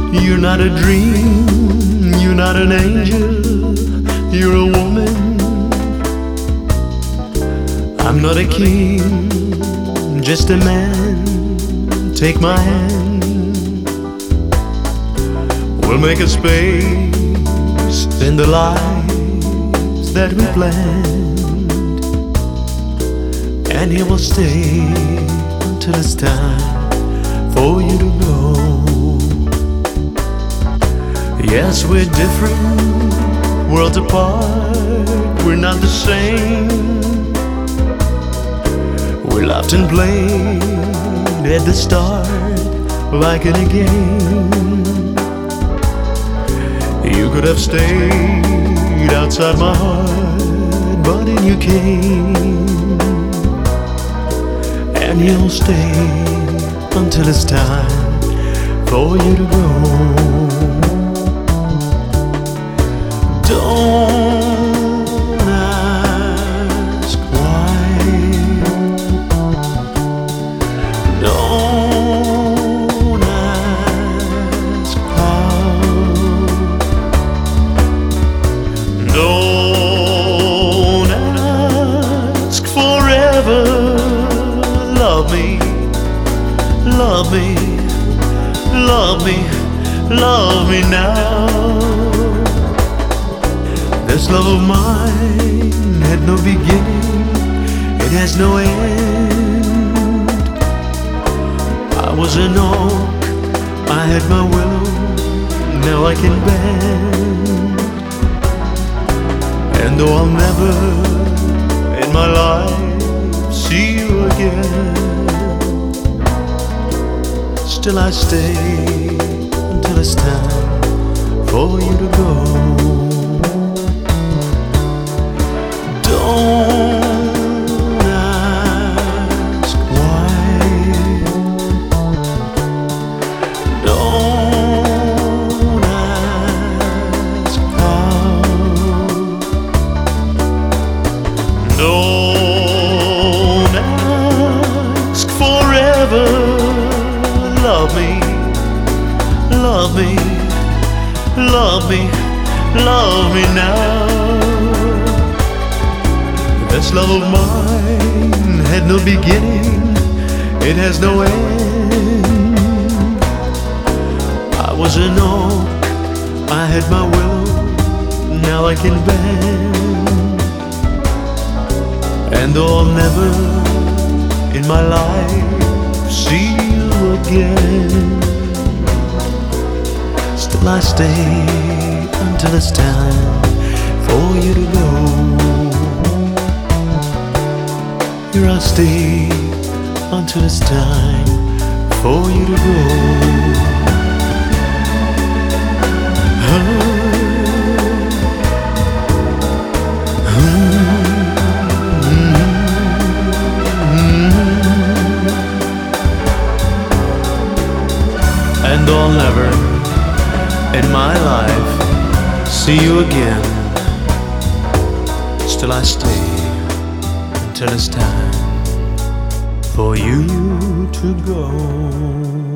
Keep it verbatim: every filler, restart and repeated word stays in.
You're not a dream, you're not an angel, you're a woman. I'm not a king, just a man. Take my hand, we'll make a space in the lives that we planned, and he will stay until it's time for you to go. Yes, we're different, worlds apart, we're not the same. We laughed and played at the start like in a game. You could have stayed outside my heart, but in you came, and you'll stay until it's time for you to go. Don't ask why, don't ask how, don't ask forever. Love me, love me, love me, love me now. This love of mine had no beginning, it has no end. I was an oak, I had my willow, now I can bend. And though I'll never in my life see you again, still I stay until it's time for you to go. Don't ask why, don't ask how, don't ask forever. Love me, love me, love me, love me now. This love of mine had no beginning, it has no end. I was an oak, I had my willow, now I can bend. And though I'll never in my life see you again, still I stay until it's time for you to go. Here I'll stay until it's time for you to go. Oh, mm-hmm. And I'll never in my life see you again, still I stay till it's time for you to go.